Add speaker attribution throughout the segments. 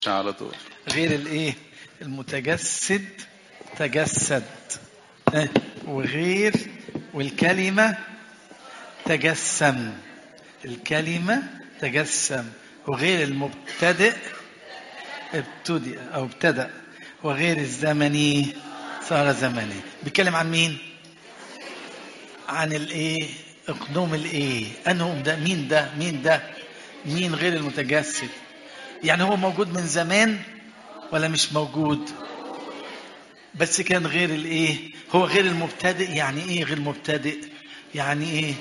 Speaker 1: على طول.
Speaker 2: غير الايه المتجسد تجسد، وغير والكلمة تجسم، الكلمة تجسم، وغير المبتدئ ابتدأ أو ابتدأ، وغير الزمني صار زمني. بيتكلم عن مين؟ عن الايه؟ اقنوم الايه؟ انهم ده مين؟ ده مين؟ ده مين غير المتجسد؟ يعني هو موجود من زمان ولا مش موجود؟ بس كان غير الايه؟ هو غير المبتدئ. يعني ايه غير مبتدئ؟ يعني ايه؟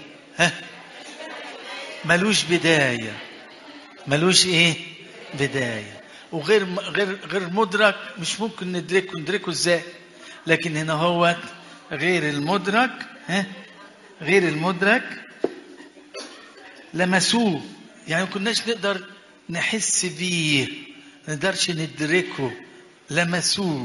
Speaker 2: ملوش بداية. ملوش ايه؟ بداية. وغير غير مدرك، مش ممكن ندركه ازاي؟ لكن هنا هو غير المدرك، غير المدرك لمسوه، يعني ما كناش نقدر نحس بيه، ما نقدرش ندركه، لمسوه.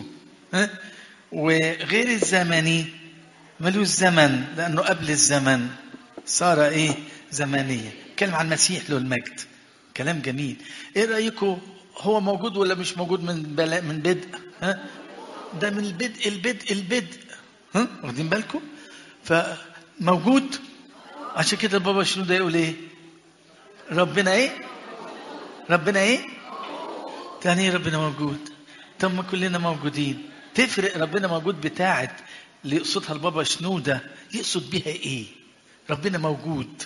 Speaker 2: وغير الزمني ملوش زمن لأنه قبل الزمن صار ايه؟ زمنية. كلام عن المسيح له المجد، كلام جميل. ايه رأيكم؟ هو موجود ولا مش موجود من بدء؟ ده من البدء. واخدين بالكم؟ فموجود. عشان كده البابا شنودة يقول ايه؟ ربنا ايه؟ ربنا ايه؟ يعني ايه ربنا موجود؟ طب ما كلنا موجودين. تفرق ربنا موجود بتاعت اللي يقصدها البابا شنودة يقصد بها ايه؟ ربنا موجود.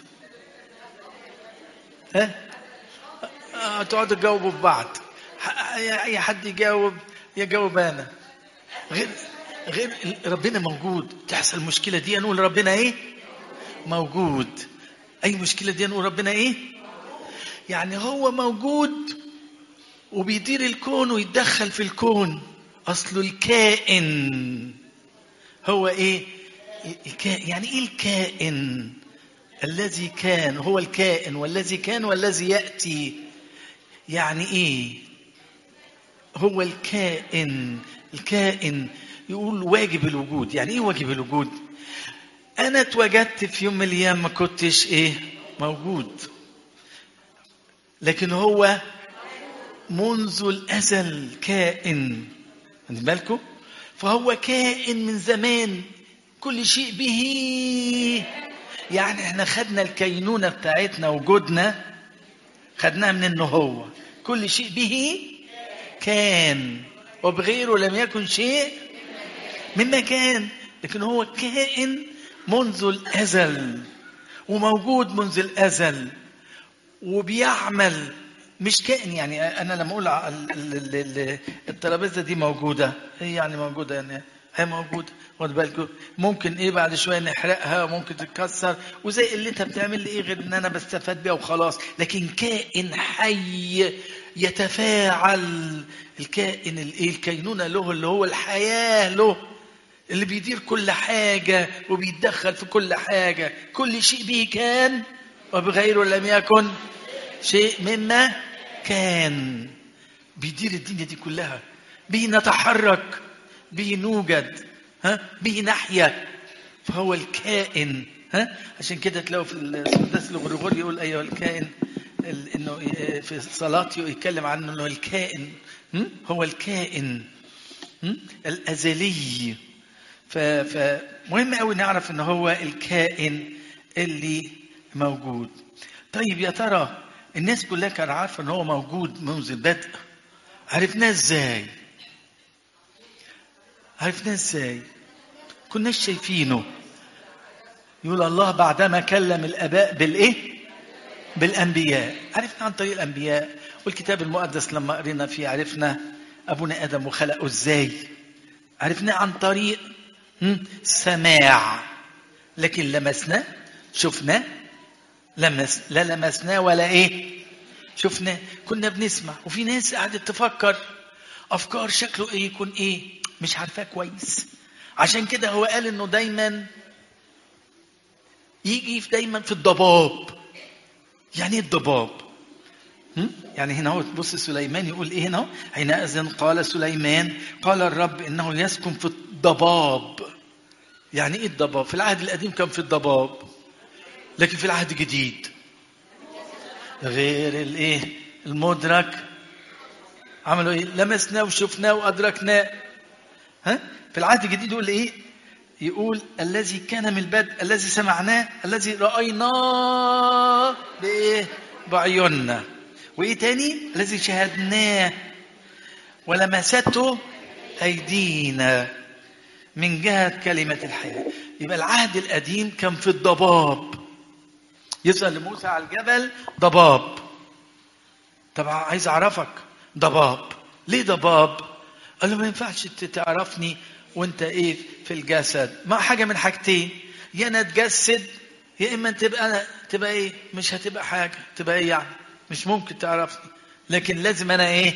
Speaker 2: تقعدوا تجاوبوا في بعض، اي حد يجاوب انا. غير ربنا موجود. تحصل المشكلة دي نقول ربنا ايه؟ موجود. اي مشكلة دي نقول ربنا ايه؟ يعني هو موجود وبيدير الكون ويتدخل في الكون. اصله الكائن. هو ايه يعني ايه الكائن؟ الذي كان هو الكائن، والذي كان والذي يأتي. يعني ايه هو الكائن؟ الكائن يقول واجب الوجود. يعني ايه واجب الوجود؟ انا اتوجدت في يوم من الايام ما كنتش ايه؟ موجود. لكن هو منذ الازل كائن. خدوا بالكم؟ فهو كائن من زمان، كل شيء به. يعني احنا خدنا الكينونة بتاعتنا، وجودنا خدناها من انه هو كل شيء به كان، وبغيره لم يكن شيء مما كان. لكن هو كائن منذ الازل، وموجود منذ الازل، وبيعمل. مش كائن يعني انا لما اقول الترابيزه دي موجوده، هي يعني موجوده، يعني هي موجوده. خد بالكم ممكن ايه بعد شويه نحرقها، ممكن تتكسر، وزي اللي انت بتعمل لي ايه غير ان انا بستفاد بيها وخلاص. لكن كائن حي يتفاعل. الكائن الايه؟ الكينونه له، اللي هو الحياه له، اللي بيدير كل حاجه وبيتدخل في كل حاجه. كل شيء به كان، وبغيره لم يكن شيء مما كان. بيدير الدنيا دي كلها. به نتحرك، به نوجد، به نحيا. فهو الكائن. عشان كده تلاقوا في القداس الغريغوري يقول ايها الكائن، انه في صلاته يتكلم عنه انه الكائن. هو الكائن الازلي. فمهم قوي نعرف ان هو الكائن اللي موجود. طيب يا ترى الناس كلها كانت عارفه ان هو موجود منذ البدء؟ عرفناه ازاي؟ عرفناه ازاي؟ كناش شايفينه. يقول الله بعدما كلم الاباء بالايه؟ بالانبياء. عرفنا عن طريق الانبياء، والكتاب المقدس لما قرينا فيه عرفنا ابونا ادم وخلقه ازاي. عرفناه عن طريق سماع. لكن لمسناه؟ شفناه؟ لا لمسناه ولا ايه؟ شفناه. كنا بنسمع، وفي ناس قاعدة تفكر افكار شكله ايه، يكون ايه، مش عارفاه كويس. عشان كده هو قال انه دايما يجي دايما في الضباب. يعني ايه الضباب؟ يعني هنا هو بص سليمان يقول ايه هنا؟ حينئذ قال سليمان قال الرب انه يسكن في الضباب. يعني ايه الضباب؟ في العهد القديم كان في الضباب، لكن في العهد الجديد غير الايه؟ المدرك عملوا ايه؟ لمسناه وشفناه وادركناه. ها؟ في العهد الجديد يقول ايه؟ يقول الذي كان من البدء، الذي سمعناه، الذي رأيناه بايه؟ بعيوننا. وايه تاني؟ الذي شاهدناه ولمسته ايدينا من جهة كلمة الحياة. يبقى العهد القديم كان في الضباب، يظهر لموسى على الجبل ضباب. طبعا عايز اعرفك ضباب. ليه ضباب؟ قال له ما ينفعش تعرفني وانت ايه في الجسد. ما حاجه من حاجتين، يا انا اتجسد يا اما تبقى ايه؟ مش هتبقى حاجه. تبقى ايه يعني؟ مش ممكن تعرفني. لكن لازم انا ايه؟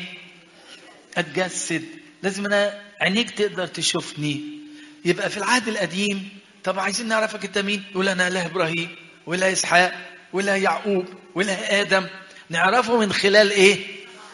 Speaker 2: اتجسد. لازم انا عينيك تقدر تشوفني. يبقى في العهد القديم طب عايزين نعرفك انت مين؟ يقول انا اله ابراهيم واله اسحاق واله يعقوب واله ادم. نعرفه من خلال ايه؟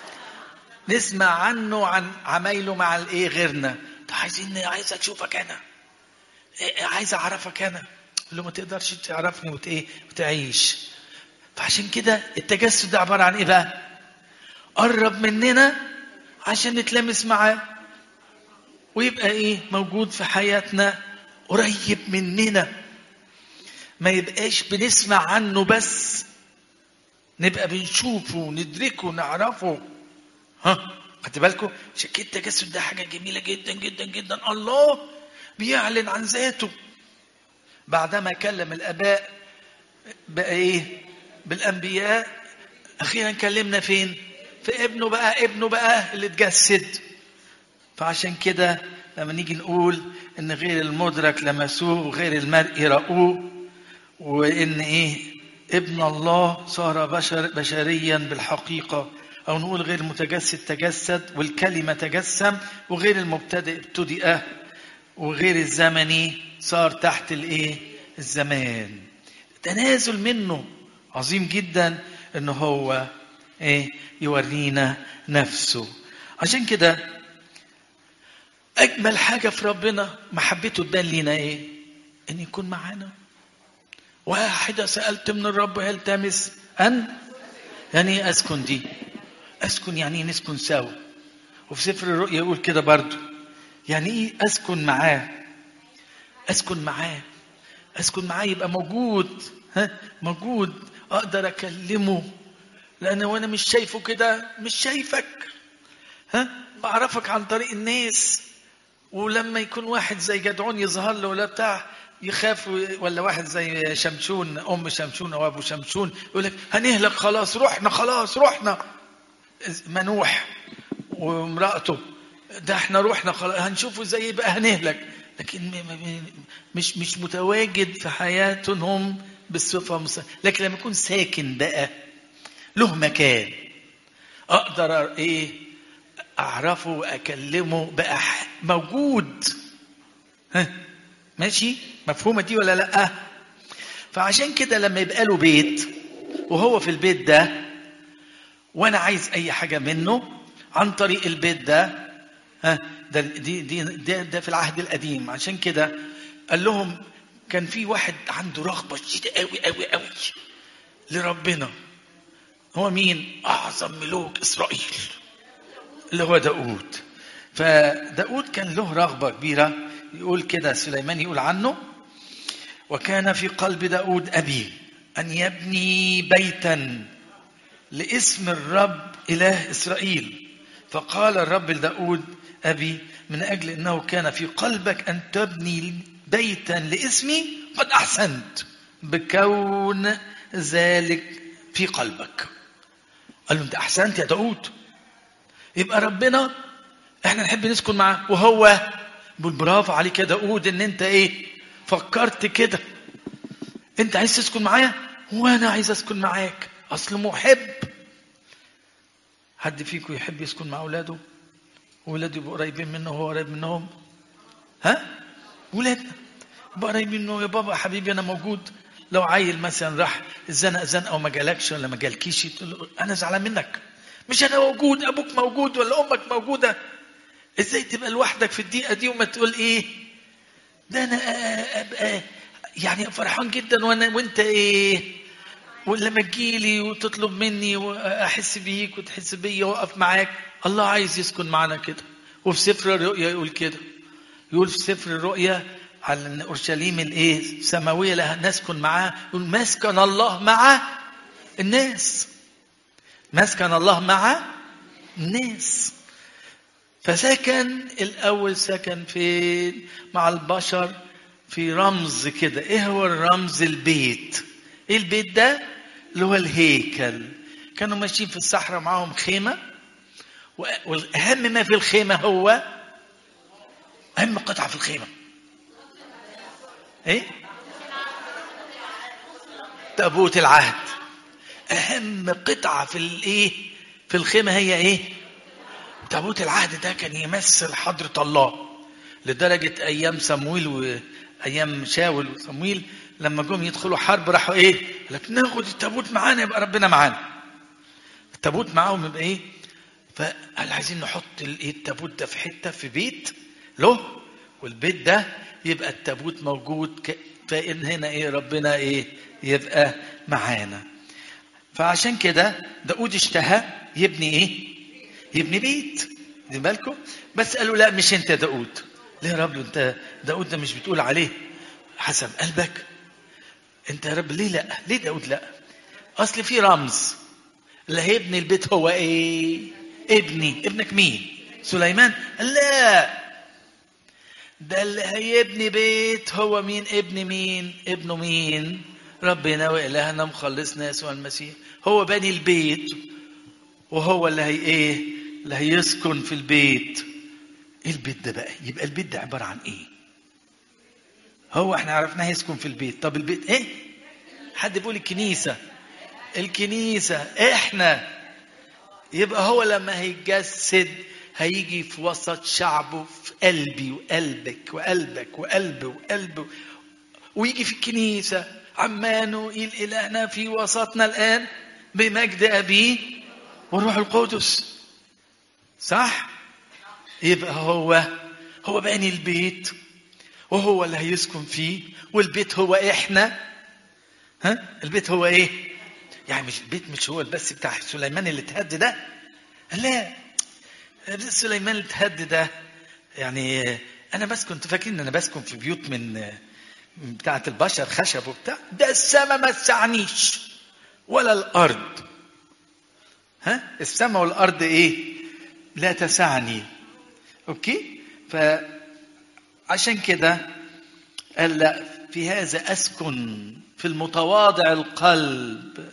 Speaker 2: نسمع عنه عن عمايله مع الايه غيرنا. طب عايز اشوفك انا، عايز اعرفك انا. له ما تقدرش تعرفني وتعيش. فعشان كده التجسد ده عباره عن ايه بقى؟ قرب مننا عشان نتلمس معاه ويبقى ايه؟ موجود في حياتنا، قريب مننا. ما يبقاش بنسمع عنه بس، نبقى بنشوفه وندركه ونعرفه. ها؟ خدت بالكم؟ عشان كده التجسد ده حاجه جميله جدا جدا جدا. الله بيعلن عن ذاته بعدما كلم الاباء بقى ايه؟ بالانبياء. اخيرا كلمنا فين؟ في ابنه بقى اللي اتجسد. فعشان كده لما نيجي نقول ان غير المدرك لمسوه وغير المرئي رأوه، وان ايه؟ ابن الله صار بشريا بالحقيقة، او نقول غير المتجسد تجسد، والكلمة تجسم، وغير المبتدئ ابتدئ، وغير الزمني صار تحت الايه؟ الزمان. تنازل منه عظيم جدا ان هو ايه؟ يورينا نفسه. عشان كده اجمل حاجة في ربنا محبته تبان لينا ايه؟ ان يكون معانا. واحدة سألت من الرب هلتمس ان يعني اسكن. دي اسكن يعني نسكن سوا. وفي سفر الرؤيا يقول كده برضو. يعني ايه اسكن معاه؟ اسكن معاه يبقى موجود. موجود، اقدر اكلمه. لان وانا مش شايفه كده مش شايفك. بعرفك عن طريق الناس. ولما يكون واحد زي جدعون يظهر له ولا بتاع يخاف، ولا واحد زي شمشون، ام شمشون او ابو شمشون، يقول لك هنهلك خلاص، رحنا منوح وامراته، ده احنا روحنا خلاص هنشوفه زي بقى هنهلك. لكن مش متواجد في حياتهم بالصفه. لكن لما يكون ساكن بقى له مكان، اقدر ايه؟ اعرفه واكلمه بقى موجود. ماشي؟ مفهومه دي ولا لا؟ فعشان كده لما يبقى له بيت وهو في البيت ده وانا عايز اي حاجه منه عن طريق البيت ده، ده في العهد القديم. عشان كده قال لهم كان في واحد عنده رغبه شديده قوي قوي قوي لربنا. هو مين؟ اعظم ملوك اسرائيل اللي هو داود. فداود كان له رغبه كبيره. يقول كده سليمان يقول عنه: وكان في قلب داود أبي أن يبني بيتا لاسم الرب إله إسرائيل. فقال الرب لداود أبي: من أجل أنه كان في قلبك أن تبني بيتا لاسمي قد أحسنت بكون ذلك في قلبك. قال له أنت أحسنت يا داود. يبقى ربنا احنا نحب نسكن معاه، وهو بيقول برافو عليك يا داود ان انت ايه؟ فكرت كده. انت عايز تسكن معايا وانا عايز اسكن معاك. اصل محب. حد فيكم يحب يسكن مع اولاده؟ اولاده يبقوا قريبين منه وهو قريب منهم؟ ولادنا يبقى قريبين منه. يا بابا حبيبي انا موجود. لو عيل مثلا راح زنق او ما جالكش ولا ما جالكيش تقول له انا زعلان منك. مش انا موجود، ابوك موجود ولا امك موجوده. ازاي تبقى لوحدك في الدقيقه دي وما تقول ايه؟ ده انا ابقى يعني فرحان جدا وانت ايه؟ ولما تجيلي وتطلب مني واحس بيك وتحس بيا واقف معاك. الله عايز يسكن معنا كده. وفي سفر الرؤيا يقول كده، يقول في سفر الرؤيا على ان اورشليم الايه سماويه لها نسكن معاه. يقول مسكن الله مع الناس. مسكن الله مع الناس. فسكن الاول سكن فين؟ مع البشر في رمز كده. ايه هو الرمز؟ البيت. ايه البيت ده؟ اللي هو الهيكل. كانوا ماشيين في الصحراء معاهم خيمه، واهم ما في الخيمه هو اهم قطعه في الخيمه ايه؟ تابوت العهد. اهم قطعه في الايه في الخيمه هي ايه؟ تابوت العهد. ده كان يمثل حضره الله، لدرجه ايام صمويل وايام شاول وصمويل لما جم يدخلوا حرب راحوا ايه؟ لك ناخد التابوت معانا يبقى ربنا معانا. التابوت معاهم يبقى ايه؟ فقال عايزين نحط التابوت ده في حته في بيت له، والبيت ده يبقى التابوت موجود فإن هنا ايه؟ ربنا ايه؟ يبقى معانا. فعشان كده داود اشتهى يبني ايه؟ يبني بيت. دي بالكم؟ بس قالوا لا مش انت داود. ليه يا رب؟ انت داود ده مش بتقول عليه حسب قلبك؟ انت يا رب ليه لا؟ ليه داود لا؟ اصل في رمز. اللي هيبني البيت هو ايه؟ ابنك مين؟ سليمان؟ لا، ده اللي هيبني بيت هو مين؟ ابن مين؟ ابنه مين؟ ربنا وإلهنا مخلصنا يسوع المسيح. هو بني البيت، وهو اللي هي ايه؟ اللي هيسكن في البيت. ايه البيت ده بقى؟ يبقى البيت ده عبارة عن ايه؟ هو احنا عرفناه يسكن في البيت. طب البيت ايه؟ حد بيقول الكنيسة. الكنيسة احنا. يبقى هو لما هيتجسد هيجي في وسط شعبه، في قلبي وقلبك وقلبك وقلبه وقلبه، ويجي في الكنيسة. عمانوئيل إلهنا في وسطنا الآن بمجد أبيه والروح القدس. صح؟ يبقى هو باني البيت، وهو اللي هيسكن فيه، والبيت هو احنا. البيت هو ايه؟ يعني مش البيت مش هو بس بتاع سليمان اللي اتهد ده. لا، سليمان اللي اتهد ده يعني انا بس كنت فاكر ان انا بسكن في بيوت من بتاعه البشر خشب وبتاع. ده السماء ما تسعنيش ولا الارض. السماء والارض ايه؟ لا تسعني. اوكي. فعشان كده قال لا، في هذا اسكن، في المتواضع القلب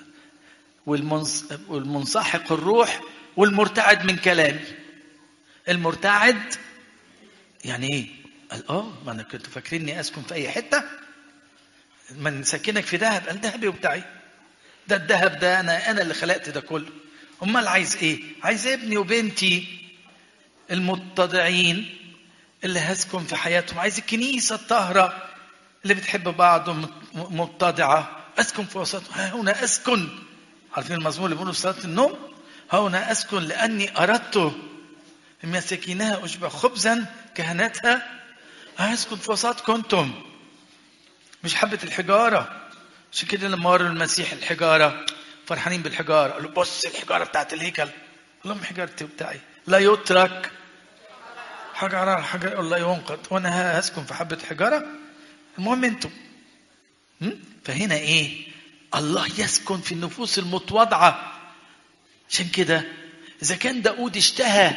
Speaker 2: والمنسحق الروح والمرتعد من كلامي. المرتعد يعني ايه؟ قال ما انا كنت فاكريني اسكن في اي حته. من سكنك في دهب؟ قال دهبي وبتاعي. ده الدهب ده انا اللي خلقت ده كله. امال عايز ايه؟ عايز ابني وبنتي المتضعين اللي هسكن في حياتهم. عايز الكنيسه الطاهره اللي بتحب بعض ومتضعه اسكن في وسطهم. ها هنا اسكن. عارفين المزمور اللي بيقولوا في صلاه النوم؟ ها هنا اسكن لاني اردت مساكينها اشبع خبزا كهنتها. اسكن في وسطكم انتم، مش حبه الحجاره. عشان كده لما وروا المسيح الحجاره فرحانين بالحجاره، قالوا بص الحجاره بتاعت الهيكل. قال لهم حجارتي بتاعي لا يترك حجر حجر الله ينقض، وانا هسكن في حبه حجاره. المهم انتم. فهنا ايه؟ الله يسكن في النفوس المتواضعه. عشان كده اذا كان داود اشتهى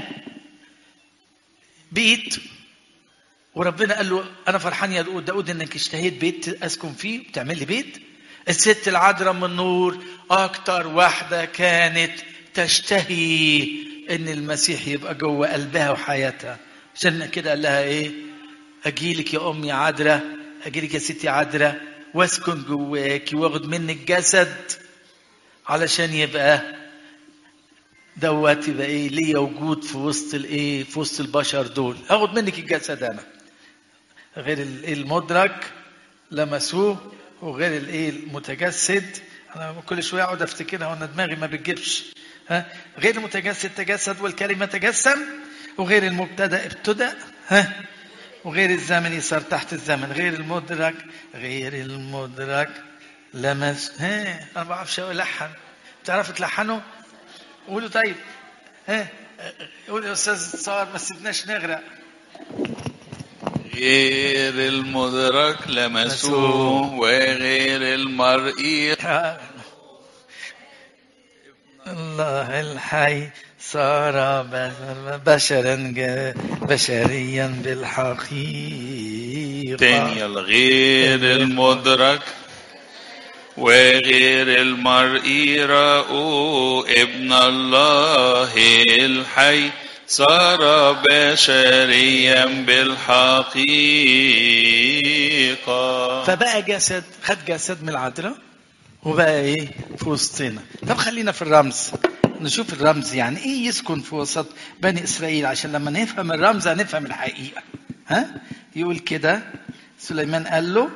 Speaker 2: بيت، وربنا قال له انا فرحان يا داود انك اشتهيت بيت اسكن فيه بتعمل لي بيت. الست العذراء من النور اكتر واحده كانت تشتهي ان المسيح يبقى جوه قلبها وحياتها. عشان كده قال لها ايه؟ اجيلك يا امي عذراء، اجيلك يا ستي عذراء واسكن جواكي واخد منك جسد علشان يبقى دوت يبقى ايه؟ ليه وجود في وسط الايه؟ في وسط البشر دول. اخد منك الجسد انا، غير المدرك لمسوه وغير الايه المتجسد. انا كل شويه اقعد افتكرها وانا دماغي ما بتجيبش. غير المتجسد تجسد والكلمه تجسم، وغير المبتدا ابتدأ، وغير الزمني صار تحت الزمن، غير المدرك لمس. انا ما بعرفش الحن. بتعرفوا تلحنوا؟ قولوا طيب. قول يا استاذ صار، ما سيبناش نغرق.
Speaker 1: غير المدرك لمسوه وغير المرئي
Speaker 2: الله الحي صار بشرا بشريا بالحقيقة.
Speaker 1: تاني غير المدرك وغير المرئي رأوا ابن الله الحي صار بشريا بالحقيقة.
Speaker 2: فبقى جسد، خد جسد من العذراء وبقى ايه في وسطنا. طب خلينا في الرمز، نشوف الرمز يعني ايه يسكن في وسط بني اسرائيل، عشان لما نفهم الرمز هنفهم الحقيقة. يقول كده سليمان قال له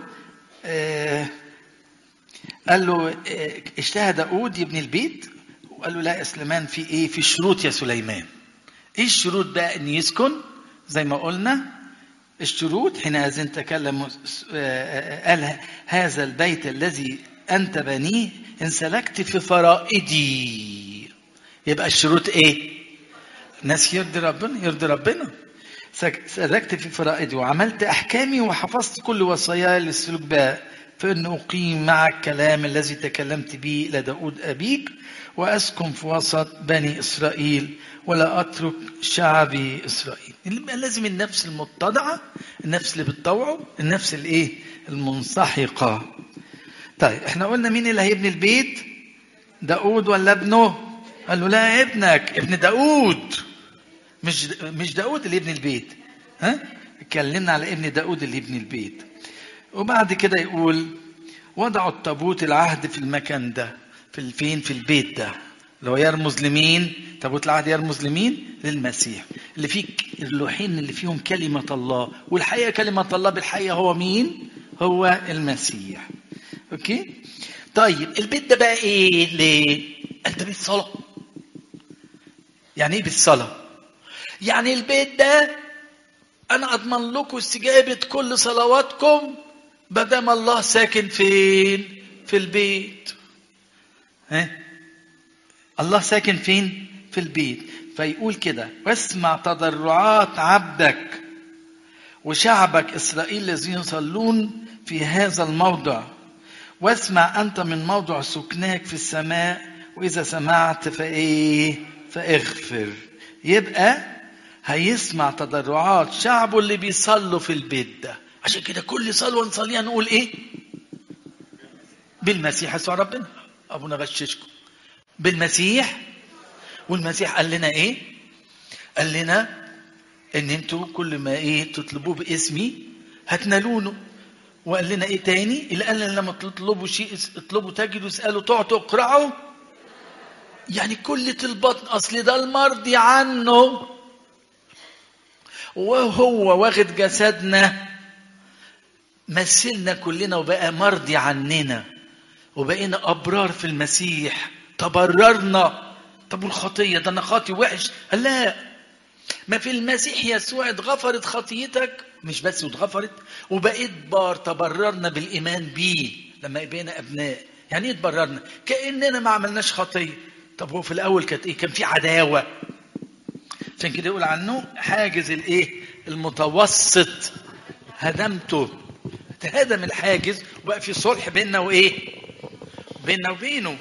Speaker 2: اشتهى داود يبني البيت، وقال له لا يا سليمان في ايه، في شروط يا سليمان. ايه الشروط بقى ان يسكن؟ زي ما قلنا الشروط. حينئذ تكلم قال هذا البيت الذي انت بنيه ان سلكت في فرائدي. يبقى الشروط ايه؟ ناس يرضي ربنا. سلكت في فرائدي وعملت احكامي وحفظت كل وصاياي للسلوك بها، فإن أقيم معك الكلام الذي تكلمت به إلى داود أبيك، وأسكن في وسط بني إسرائيل ولا أترك شعبي إسرائيل. لازم النفس المتضعة، النفس اللي بتطوعه، النفس الإيه المنسحقة. طيب احنا قلنا مين اللي هيبني البيت؟ داود ولا ابنه؟ قال له لا ابنك، ابن داود، مش داود اللي يبني البيت. اتكلمنا على ابن داود اللي يبني البيت. وبعد كده يقول وضعوا التابوت العهد في المكان ده، في البيت ده، اللي هو يرمز لمين؟ تابوت العهد يرمز لمين؟ للمسيح، اللي فيه اللوحين اللي فيهم كلمة الله، والحقيقة كلمة الله بالحقيقة هو مين؟ هو المسيح. اوكي؟ طيب البيت ده بقى ايه؟ ليه؟ انت بيت صلاة. يعني ايه بيت صلاة؟ يعني البيت ده انا اضمن لكم استجابة كل صلواتكم بدل الله ساكن فين؟ في البيت. الله ساكن فين؟ في البيت. فيقول كده واسمع تضرعات عبدك وشعبك إسرائيل الذين يصلون في هذا الموضع، واسمع أنت من موضع سكناك في السماء، وإذا سمعت فاغفر. يبقى هيسمع تضرعات شعبه اللي بيصلوا في البيت ده. عشان كده كل صلوة نصليها نقول ايه؟ بالمسيح يسوع ربنا. ابونا غششكم بالمسيح. والمسيح قال لنا ايه؟ قال لنا ان انتوا كل ما تطلبوه باسمي هتنالونه. وقال لنا ايه تاني؟ اللي قال لنا لما تطلبوا شيء اطلبوا تجدوا، اسالوا تعطوا اقرعوا. يعني كل طلبات، اصل ده المرضي عنه وهو واخد جسدنا مثلنا كلنا وبقى مرضي عننا وبقينا أبرار في المسيح، تبررنا. طب والخطية ده أنا خاطي وحش؟ لا، ما في المسيح يسوع اتغفرت خطيتك، مش بس اتغفرت وبقيت بار. تبررنا بالإيمان بيه لما بقينا أبناء. يعني ايه تبررنا؟ كأننا ما عملناش خطية. طب هو في الأول كانت ايه؟ كان في عداوة. عشان كده يقول عنه حاجز المتوسط هدمته. تهدم الحاجز وبقى في صلح بيننا بيننا وبينه.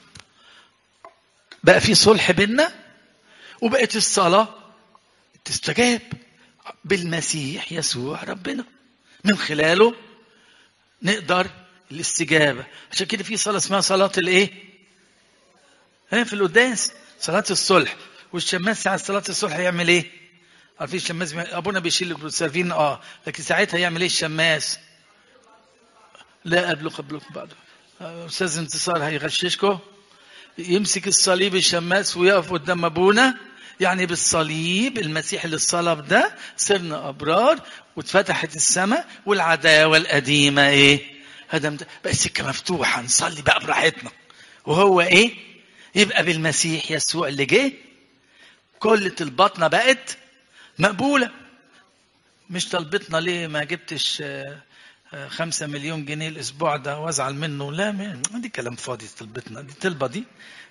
Speaker 2: بقى في صلح بيننا، وبقت الصلاة تستجاب بالمسيح يسوع ربنا. من خلاله نقدر الاستجابة. عشان كده في صلاة اسمها صلاة في القداس، صلاة الصلح. والشماس ساعة صلاة الصلح يعمل ايه؟ عارفين الشماس ابونا بيشيل البروسافين لكن ساعتها يعمل ايه الشماس؟ لا قبلكم بعد استاذ انتصار هيغششكم. يمسك الصليب الشماس ويقف قدام ابونا. يعني بالصليب المسيح اللي الصلب ده صرنا ابرار واتفتحت السماء والعداوه القديمه هدمت. بقى السكه مفتوحه نصلي بقى براحتنا. وهو يبقى بالمسيح يسوع اللي جه كل طلباتنا بقت مقبوله. مش طلبتنا ليه ما جبتش 5 مليون جنيه الاسبوع ده وازعل منه. لا، دي كلام فاضي. طلبتنا دي طلبة دي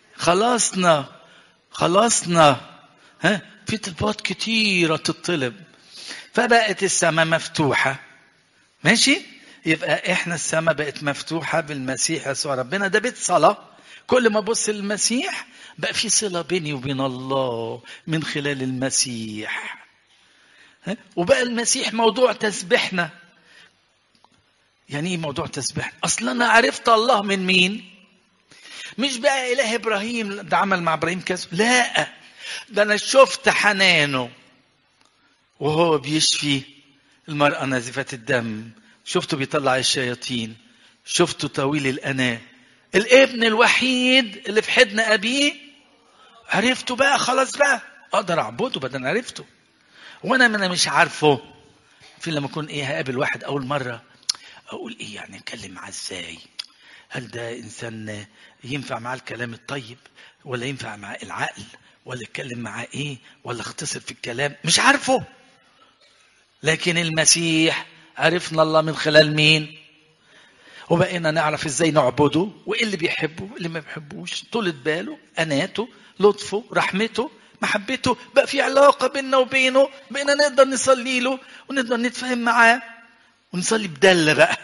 Speaker 2: خلصنا. في طلبات كتيرة تطلب، فبقت السماء مفتوحة. ماشي، يبقى احنا السماء بقت مفتوحة بالمسيح يسوع ربنا. ده بيت صلاة. كل ما ابص للمسيح بقى في صلة بيني وبين الله من خلال المسيح. وبقى المسيح موضوع تسبيحنا. يعني ايه موضوع تسبيحنا؟ اصلا انا عرفت الله من مين؟ مش بقى اله ابراهيم ده عمل مع ابراهيم كذا، لا، ده انا شفت حنانه وهو بيشفي المرأة نازفة الدم، شفته بيطلع الشياطين، شفته طويل الأناة، الابن الوحيد اللي في حضن أبيه عرفته. بقى خلاص بقى أقدر أعبده بدل عرفته. وأنا مش عارفه. في لما أكون هقابل واحد أول مرة أقول يعني أتكلم معاه إزاي؟ هل ده إنسان ينفع معاه الكلام الطيب، ولا ينفع معاه العقل، ولا أتكلم معاه ولا أختصر في الكلام؟ مش عارفه. لكن المسيح عرفنا الله من خلال مين؟ وبقينا نعرف ازاي نعبده، وايه اللي بيحبه واللي ما بيحبوش، طولة باله، اناته، لطفه، رحمته، محبته. بقى في علاقة بيننا وبينه، بقينا نقدر نصلي له ونقدر نتفاهم معاه ونصلي بدلة. بقى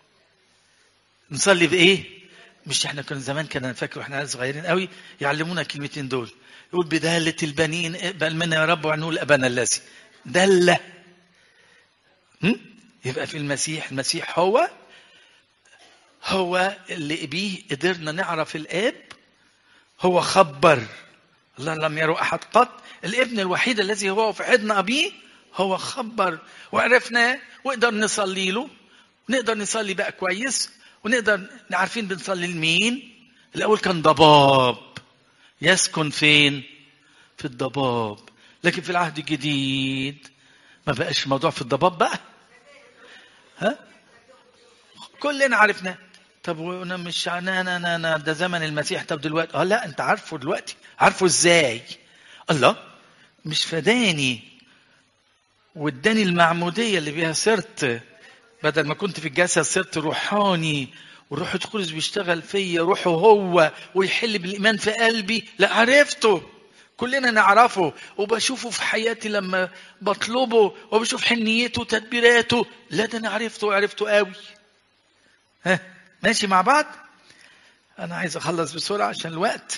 Speaker 2: نصلي بايه؟ مش احنا كنا زمان، كنا نفكر واحنا صغيرين قوي يعلمونا الكلمتين دول، يقول بدالة البنين اقبل منا يا رب ونقول ابانا الذي. دلة. يبقى في المسيح هو اللي بيه قدرنا نعرف الآب. هو خبر الله لم يروا أحد قط، الابن الوحيد الذي هو في حضن أبيه هو خبر وعرفناه، وقدر نصلي له. نقدر نصلي بقى كويس، ونقدر نعرفين بنصلي لمين. الأول كان ضباب يسكن فين؟ في الضباب. لكن في العهد الجديد ما بقاش موضوع في الضباب بقى. كلنا عرفنا. طب وانا مش انا ده زمن المسيح. طب دلوقتي لا، انت عارفه دلوقتي. عارفه ازاي؟ الله مش فداني واداني المعموديه اللي بيها صرت، بدل ما كنت في الجسد صرت روحاني، والروح القدس بيشتغل فيا، روحه هو، ويحل بالايمان في قلبي. لا، عرفته. كلنا نعرفه وبشوفه في حياتي لما بطلبه، وبشوف حنيته وتدبيراته. لا، ده انا عرفته قوي. ماشي مع بعض. أنا عايز أخلص بسرعة عشان الوقت.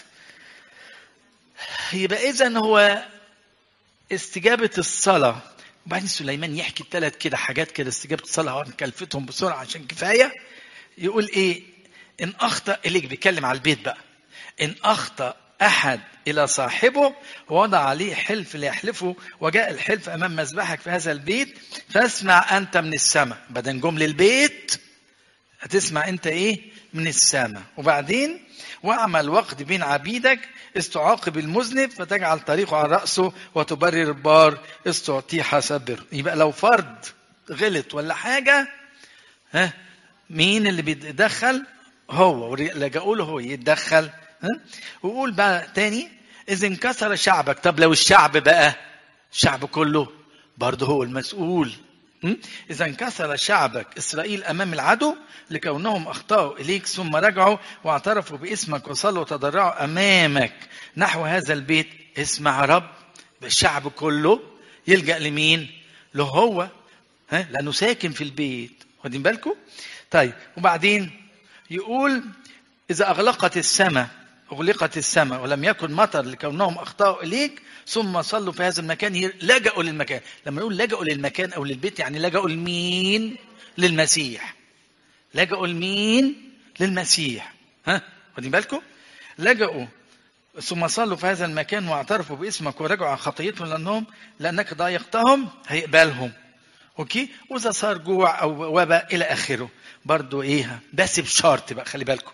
Speaker 2: يبقى إذن هو استجابة الصلاة. وبعدين سليمان يحكي 3 كده حاجات كده استجابة الصلاة، وهنكلفتهم بسرعة عشان كفاية. يقول إن أخطأ إليك، بيتكلم على البيت بقى. إن أخطأ أحد إلى صاحبه ووضع عليه حلف ليحلفه، وجاء الحلف أمام مذبحك في هذا البيت، فاسمع أنت من السماء. بدل جمل البيت هتسمع أنت من السماء. وبعدين واعمل وقت بين عبيدك، استعاقب المذنب فتجعل طريقه على رأسه، وتبرر البار استعطيه حسب بره. يبقى لو فرد غلط ولا حاجة، مين اللي بيتدخل؟ هو. ولجأوا له هو يتدخل. وقول بقى تاني إذا انكسر شعبك. طب لو الشعب بقى، الشعب كله برضه هو المسؤول. إذا انكسر شعبك إسرائيل أمام العدو لكونهم أخطأوا إليك، ثم رجعوا واعترفوا باسمك وصلوا وتضرعوا أمامك نحو هذا البيت، اسمع رب. الشعب كله يلجأ لمين؟ له هو، لأنه ساكن في البيت. واخدين بالكم؟ طيب، وبعدين يقول إذا أغلقت السماء ولم يكن مطر لكونهم أخطأوا إليك، ثم صلوا في هذا المكان. لجأوا للمكان. لما نقول لجأوا للمكان أو للبيت، يعني لجأوا لمين؟ للمسيح. لجأوا لمين؟ للمسيح. واخدين بالكم؟ لجأوا ثم صلوا في هذا المكان واعترفوا باسمك ورجعوا عن خطيتهم لأنك ضايقتهم، هيقبلهم. اوكي. واذا صار جوع او وباء الى اخره برضو بس بشرط بقى، خلي بالكم.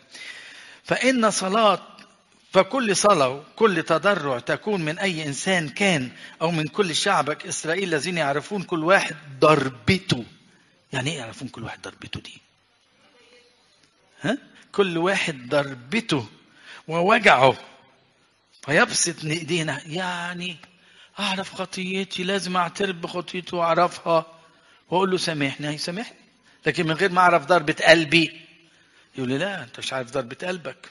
Speaker 2: فكل صلاة وكل تضرع تكون من أي إنسان كان أو من كل شعبك إسرائيل الذين يعرفون كل واحد ضربته. يعني إيه يعرفون كل واحد ضربته دي؟ كل واحد ضربته ووجعه، فيبسط ايدينا. يعني أعرف خطيتي، لازم أعترف بخطيتي وأعرفها وأقول له سامحني. هيسامحني؟ لكن من غير ما أعرف ضربة قلبي يقول لي لا أنت مش عارف ضربة قلبك.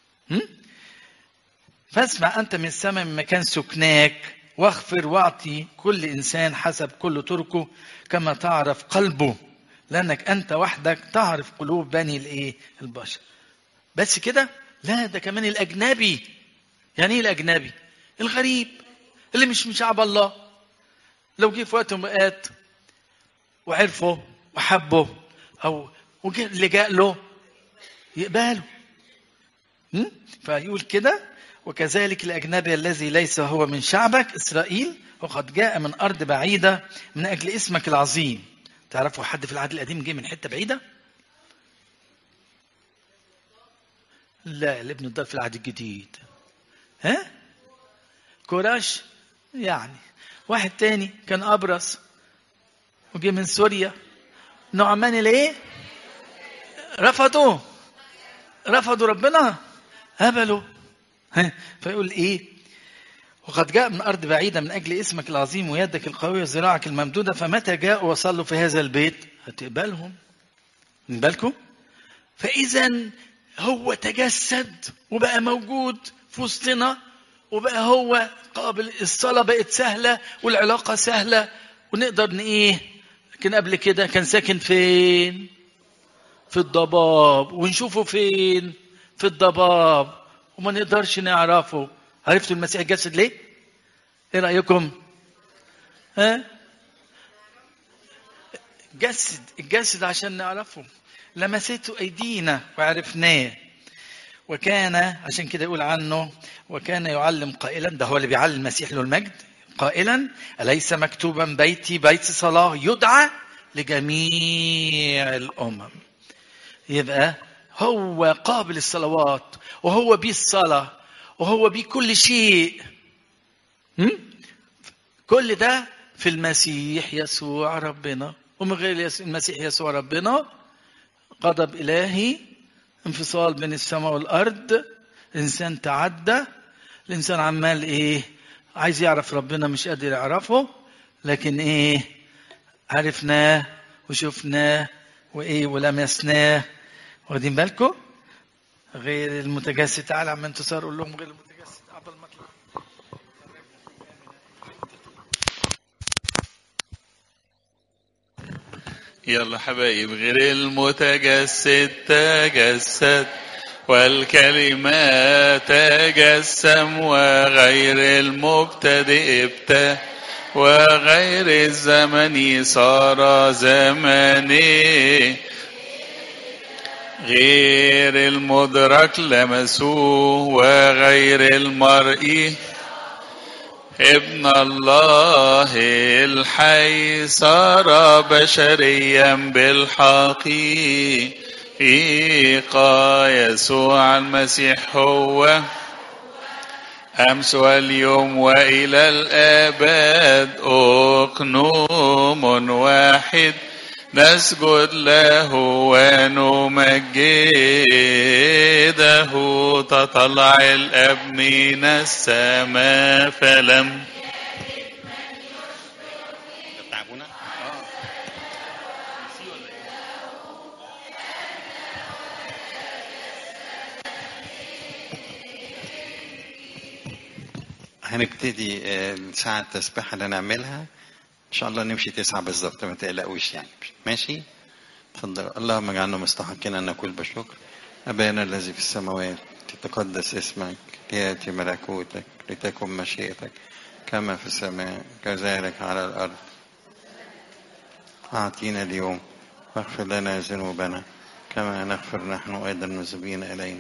Speaker 2: فاسمع أنت من السماء من مكان سكناك، واغفر واعطي كل إنسان حسب كل طرقه كما تعرف قلبه، لأنك أنت وحدك تعرف قلوب بني البشر. بس كده؟ لا، ده كمان الأجنبي. يعني إيه الأجنبي؟ الغريب اللي مش من شعب الله، لو جه في وقت وقت وعرفه وحبه أو اللي جاء له يقبله. فيقول كده وكذلك الأجنبي الذي ليس هو من شعبك إسرائيل وقد جاء من أرض بعيدة من أجل اسمك العظيم. تعرفوا حد في العهد القديم جه من حتة بعيدة؟ لا، الابن الضال في العهد الجديد. ها؟ كوراش يعني. واحد تاني كان أبرص وجه من سوريا. نعمان الايه؟ رفضوا ربنا، قبلوا. فيقول ايه؟ وقد جاء من أرض بعيدة من أجل اسمك العظيم ويدك القوية وذراعك الممدودة، فمتى جاءوا وصلوا في هذا البيت هتقبلهم. من بالكم؟ فإذا هو تجسد وبقى موجود في وسطنا، وبقى هو قابل. الصلاة بقت سهلة والعلاقة سهلة ونقدر لكن قبل كده كان ساكن فين؟ في الضباب. ونشوفه فين؟ في الضباب، وما نقدرش نعرفه. عرفتوا المسيح جسد ليه؟ ايه رأيكم؟ الجسد عشان نعرفه، لمسته ايدينا وعرفناه. وكان عشان كده يقول عنه وكان يعلم قائلا، ده هو اللي بيعلم المسيح له المجد، قائلا أليس مكتوبا بيتي بيت صلاة يدعى لجميع الأمم. يبقى هو قابل الصلوات، وهو بيه الصلاة، وهو بيه كل شيء. كل ده في المسيح يسوع ربنا. ومن غير المسيح يسوع ربنا غضب إلهي، انفصال بين السماء والأرض، الإنسان تعدى. الإنسان عمال عايز يعرف ربنا مش قادر يعرفه، لكن عرفناه وشفناه ولمسناه. واخدين بالكم؟ غير المتجسد. تعالى عم انتصار قول لهم غير المتجسد قبل ما اطلع.
Speaker 1: يلا حبايب. غير المتجسد تجسد والكلمة تجسم، وغير المبتدئ ابتدأ، وغير الزمن صار زماني، غير المدرك لمسوه، وغير المرئي ابن الله الحي صار بشريا بالحقيقة. يسوع المسيح هو أمس واليوم وإلى الآباد، أقنوم واحد نسجد له ونمجده. تطلع الأب من السماء فلم
Speaker 3: هنبتدي ساعة التسبيح اللي نعملها إن شاء الله نمشي 9 بالظبط، ما تقلقوش يعني. ماشي؟ تفضل. اللهم اجعلنا مستحقين أن نقول بشكر. أبانا الذي في السماوات تتقدس اسمك، ليأتي ملكوتك، لتكن مشيئتك كما في السماء كذلك على الأرض. أعطينا اليوم واغفر لنا ذنوبنا كما نغفر نحن أيضا المذنبين إلينا،